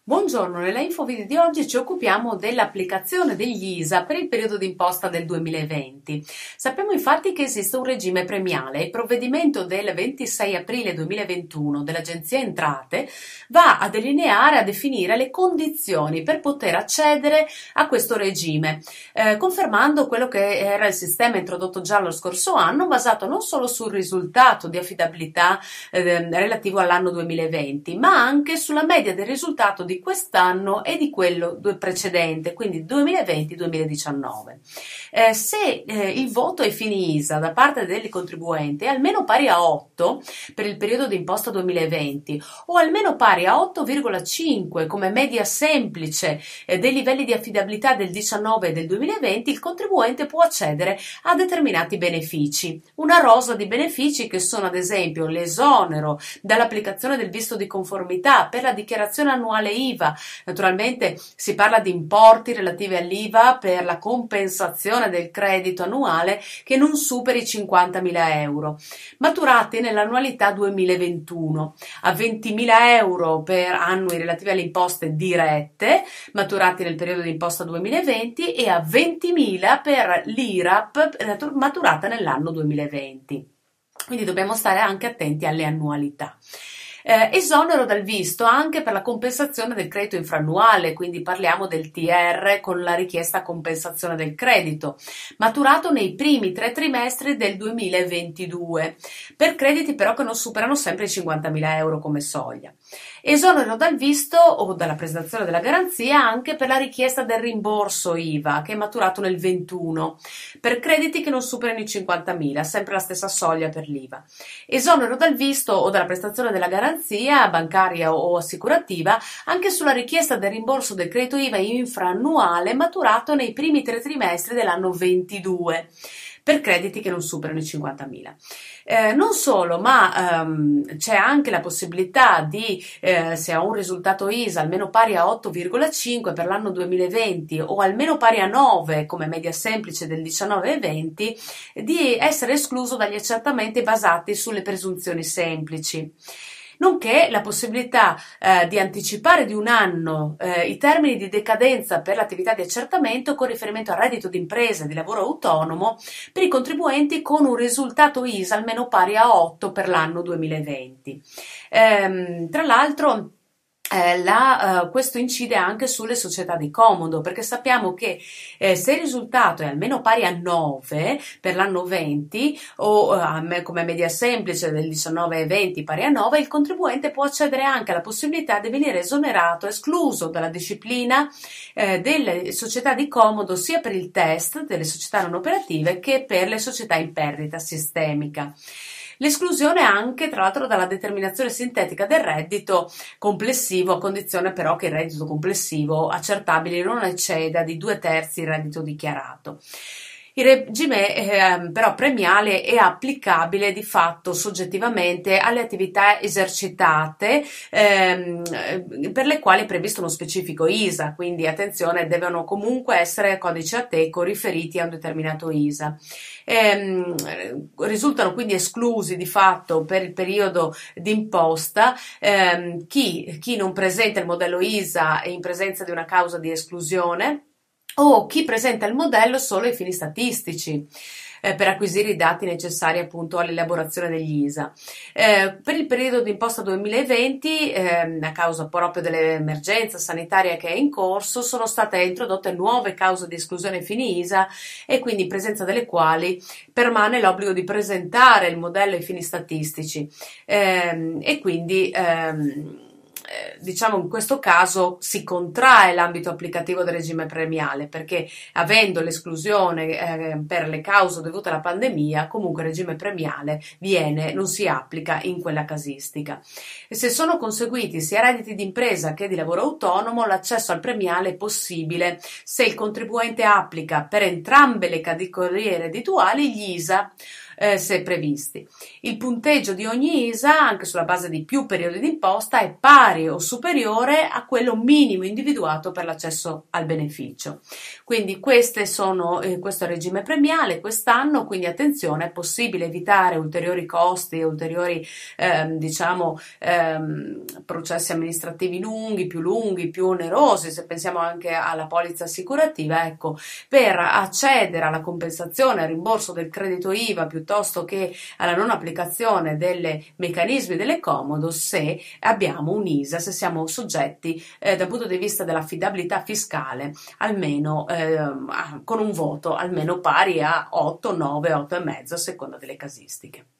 Buongiorno, nella infovideo di oggi ci occupiamo dell'applicazione degli ISA per il periodo d'imposta del 2020. Sappiamo infatti che esiste un regime premiale e il provvedimento del 26 aprile 2021 dell'Agenzia Entrate va a delineare, a definire le condizioni per poter accedere a questo regime, confermando quello che era il sistema introdotto già lo scorso anno, basato non solo sul risultato di affidabilità relativo all'anno 2020, ma anche sulla media del risultato di quest'anno e di quello precedente, quindi 2020-2019. Se il voto ai fini ISA da parte del contribuente è almeno pari a 8 per il periodo di imposta 2020 o almeno pari a 8,5 come media semplice dei livelli di affidabilità del 19 e del 2020, il contribuente può accedere a determinati benefici. Una rosa di benefici che sono ad esempio l'esonero dall'applicazione del visto di conformità per la dichiarazione annuale IVA. Naturalmente si parla di importi relativi all'IVA per la compensazione del credito annuale che non superi i 50.000 euro, maturati nell'annualità 2021, a 20.000 euro per annui relativi alle imposte dirette, maturati nel periodo di imposta 2020 e a 20.000 per l'IRAP maturata nell'anno 2020. Quindi dobbiamo stare anche attenti alle annualità. Esonero dal visto anche per la compensazione del credito infrannuale, quindi parliamo del TR con la richiesta compensazione del credito, maturato nei primi 3 trimestri del 2022, per crediti però che non superano sempre i 50.000 euro come soglia. Esonero dal visto o dalla presentazione della garanzia anche per la richiesta del rimborso IVA, che è maturato nel 21, per crediti che non superano i 50.000, sempre la stessa soglia per l'IVA. Esonero dal visto o dalla prestazione della garanzia bancaria o assicurativa anche sulla richiesta del rimborso del credito IVA infraannuale maturato nei primi 3 trimestri dell'anno 22 per crediti che non superano i 50.000. Non solo, ma c'è anche la possibilità di, se ha un risultato ISA almeno pari a 8,5 per l'anno 2020 o almeno pari a 9 come media semplice del 19 e 20, di essere escluso dagli accertamenti basati sulle presunzioni semplici, nonché la possibilità di anticipare di un anno i termini di decadenza per l'attività di accertamento con riferimento al reddito d'impresa e di lavoro autonomo per i contribuenti con un risultato ISA almeno pari a 8 per l'anno 2020. Tra l'altro questo incide anche sulle società di comodo, perché sappiamo che se il risultato è almeno pari a 9 per l'anno 20 o come media semplice del 19 e 20 pari a 9, il contribuente può accedere anche alla possibilità di venire esonerato, escluso dalla disciplina delle società di comodo sia per il test delle società non operative che per le società in perdita sistemica. L'esclusione anche, tra l'altro, dalla determinazione sintetica del reddito complessivo, a condizione però che il reddito complessivo accertabile non ecceda di 2/3 il reddito dichiarato. Il regime però premiale è applicabile di fatto soggettivamente alle attività esercitate per le quali è previsto uno specifico ISA, quindi attenzione, devono comunque essere codici Ateco riferiti a un determinato ISA. Risultano quindi esclusi di fatto per il periodo d'imposta chi non presenta il modello ISA in presenza di una causa di esclusione o chi presenta il modello solo ai fini statistici per acquisire i dati necessari appunto all'elaborazione degli ISA. Per il periodo di imposta 2020, a causa proprio dell'emergenza sanitaria che è in corso, sono state introdotte nuove cause di esclusione ai fini ISA e quindi in presenza delle quali permane l'obbligo di presentare il modello ai fini statistici e quindi diciamo in questo caso si contrae l'ambito applicativo del regime premiale, perché avendo l'esclusione per le cause dovute alla pandemia, comunque il regime premiale non si applica in quella casistica. E se sono conseguiti sia redditi di impresa che di lavoro autonomo, l'accesso al premiale è possibile se il contribuente applica per entrambe le categorie reddituali gli ISA se previsti. Il punteggio di ogni ISA, anche sulla base di più periodi d'imposta, è pari o superiore a quello minimo individuato per l'accesso al beneficio. Quindi questo è il regime premiale quest'anno, quindi attenzione, è possibile evitare ulteriori costi e ulteriori processi amministrativi lunghi, più onerosi, se pensiamo anche alla polizza assicurativa, ecco, per accedere alla compensazione, al rimborso del credito IVA piuttosto che alla non applicazione dei meccanismi dell'ecomodo, se abbiamo un ISA, se siamo soggetti dal punto di vista dell'affidabilità fiscale, almeno con un voto almeno pari a 8, 9, 8,5 a seconda delle casistiche.